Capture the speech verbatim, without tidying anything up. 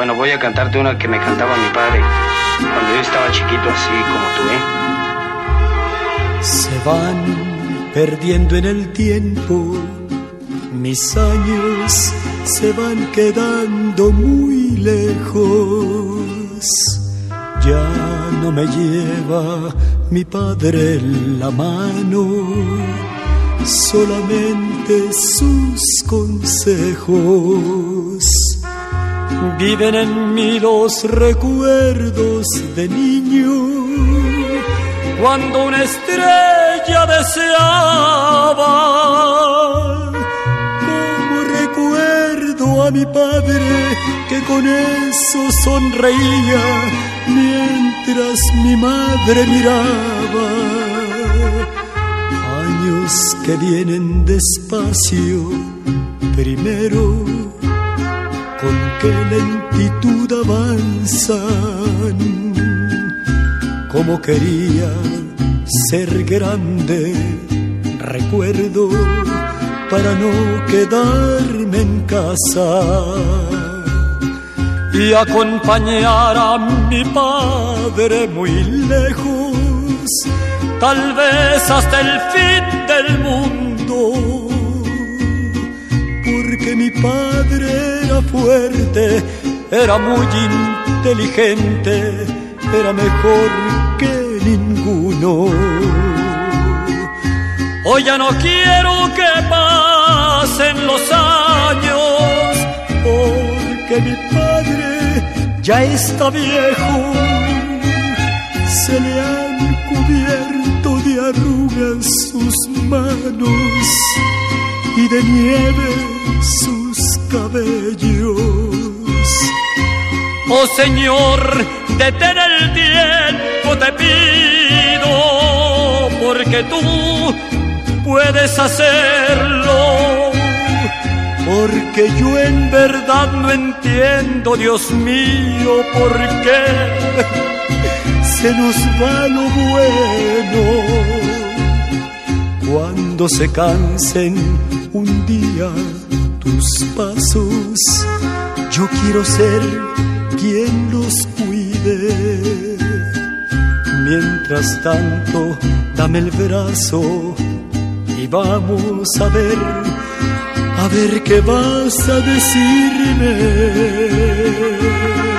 Bueno, voy a cantarte una que me cantaba mi padre cuando yo estaba chiquito, así como tú, ¿eh? Se van perdiendo en el tiempo, mis años se van quedando muy lejos. Ya no me lleva mi padre en la mano, solamente sus consejos. Viven en mí los recuerdos de niño, cuando una estrella deseaba. Como recuerdo a mi padre que con eso sonreía mientras mi madre miraba. Años que vienen despacio, primero con qué lentitud avanzan. Como quería ser grande, recuerdo, para no quedarme en casa y acompañar a mi padre muy lejos, tal vez hasta el fin del mundo. Porque mi padre era fuerte, era muy inteligente, era mejor que ninguno. Hoy ya no quiero que pasen los años, porque mi padre ya está viejo. Se le han cubierto de arrugas sus manos y de nieve sus cabellos. Oh Señor, detén el tiempo, te pido, porque tú puedes hacerlo. Porque yo en verdad no entiendo, Dios mío, por qué se nos va lo bueno. Cuando se cansen un día tus pasos, yo quiero ser quien los cuide. Mientras tanto, dame el brazo y vamos a ver, a ver qué vas a decirme.